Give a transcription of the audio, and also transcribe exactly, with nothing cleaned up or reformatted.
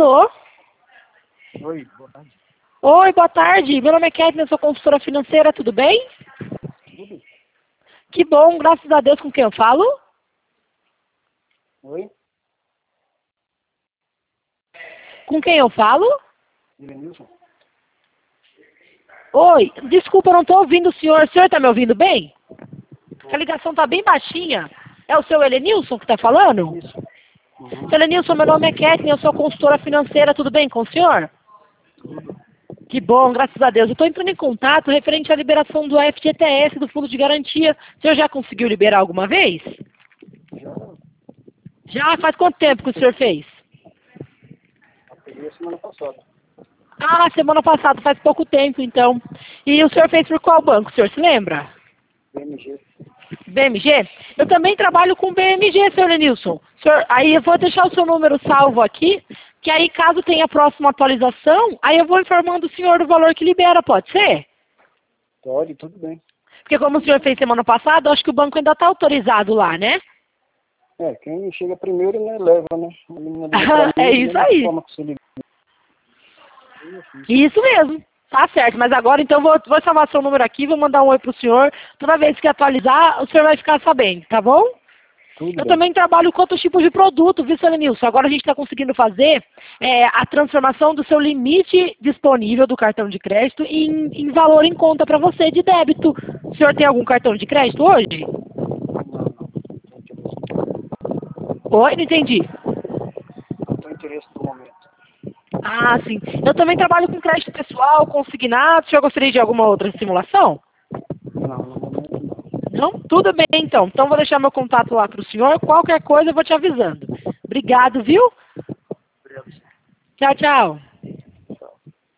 Alô? Oi, boa tarde. Oi, boa tarde. Meu nome é Kathleen, eu sou consultora financeira, tudo bem? Tudo? Que bom, graças a Deus. Com quem eu falo? Oi? Com quem eu falo? Elenilson? Oi, desculpa, eu não estou ouvindo o senhor. O senhor está me ouvindo bem? A ligação está bem baixinha. É o seu Elenilson que está falando? Isso. Uhum. Seu Elenilson, meu nome é Kathleen, eu sou consultora financeira, tudo bem com o senhor? Tudo. Que bom, graças a Deus. Eu estou entrando em contato referente à liberação do F G T S, do Fundo de Garantia. O senhor já conseguiu liberar alguma vez? Já Já? Faz quanto tempo que o senhor fez? peguei a semana passada. Ah, semana passada, faz pouco tempo, então. E o senhor fez por qual banco, o senhor se lembra? B M G. B M G? Eu também trabalho com B M G, senhor Lenilson. Senhor, aí eu vou deixar o seu número salvo aqui, que aí caso tenha a próxima atualização, aí eu vou informando o senhor do valor que libera, pode ser? Pode, tudo bem. Porque como o senhor fez semana passada, eu acho que o banco ainda está autorizado lá, né? É, quem chega primeiro, né, leva, né? A menina liga Ah, pra é mim, isso da mesma aí. forma que você liga. Eu fiz. Isso mesmo. Tá certo, mas agora então vou, vou salvar seu número aqui, vou mandar um oi pro senhor. Toda vez que atualizar, o senhor vai ficar sabendo, tá bom? Tudo Eu bem. também trabalho com outros tipos de produto, viu, seu Lenilson? Agora a gente está conseguindo fazer é, a transformação do seu limite disponível do cartão de crédito em, em valor em conta para você de débito. O senhor tem algum cartão de crédito hoje? Não, não. Não tem interesse. Oi, não entendi. Não tem interesse no momento. Ah, sim. Eu também trabalho com crédito pessoal, consignado. O senhor gostaria de alguma outra simulação? Não, no momento não. Não? Tudo bem, então. Então vou deixar meu contato lá para o senhor. Qualquer coisa eu vou te avisando. Obrigado, viu? Obrigado. Tchau, tchau.